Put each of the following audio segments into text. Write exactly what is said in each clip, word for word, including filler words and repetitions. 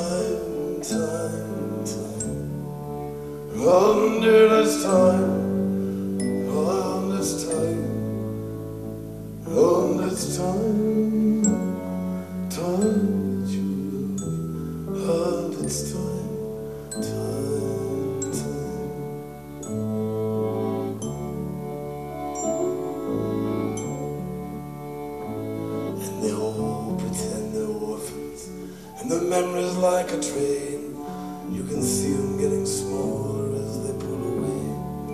time, time, time. Under this time, on this time, on this time, time that you love, on this time, time, time. And they all pretend they're orphans, and the memories like a train. You can see them getting smaller as they pull away.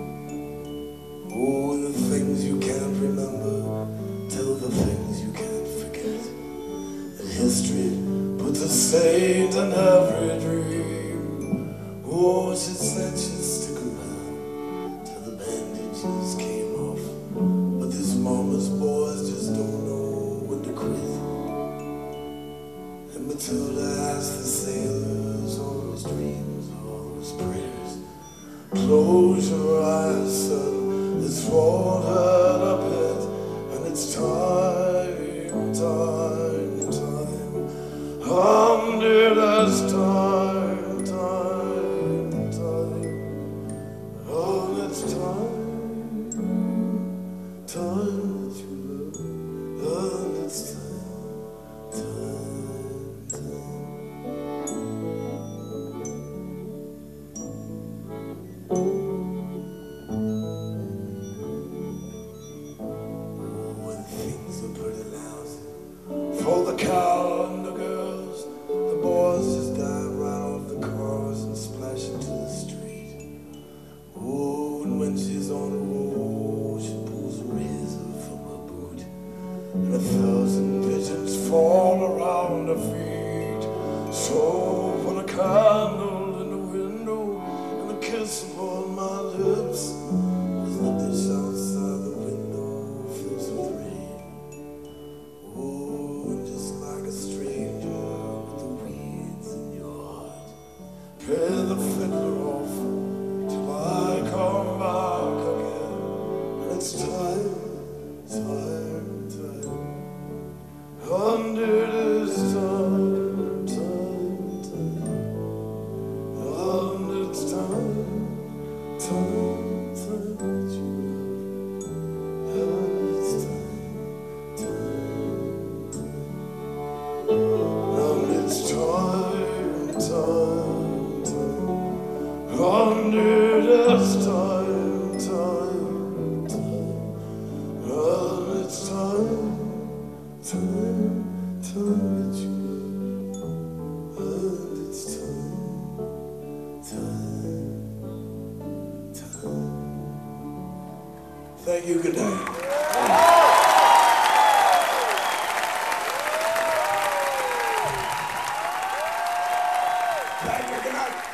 Oh, and the things you can't remember tell the things you can't forget. And history puts a saint in every dream. Oh, she said she'd stick around till the bandages came off. But these mama's boys just don't know when to quit. And Matilda asked the sailors all those dreams, all those prayers. Close your eyes, son, it's rolled out a bit, and it's time, time, time. Under this time, time, time. Oh, it's time, time that you love. Oh, it's time, time, time. For the cow and the girls, the boys just dive right off the cars and splash into the street. Oh, and when she's on the road, she pulls a razor from her boot, and a thousand pigeons fall around her feet. So put a candle in the window and a kiss upon my lips, as the dish outside the window fills with rain. Play the fiddler off till I come back again. And it's time, time, time. Under this time, time, time. And it's time, time, time that you love. And it's time, time, time. And it's time, time. Under this time, time, time. And it's time, time, time that you love. And it's time, time, time. Thank you, good night. Thank you, good night.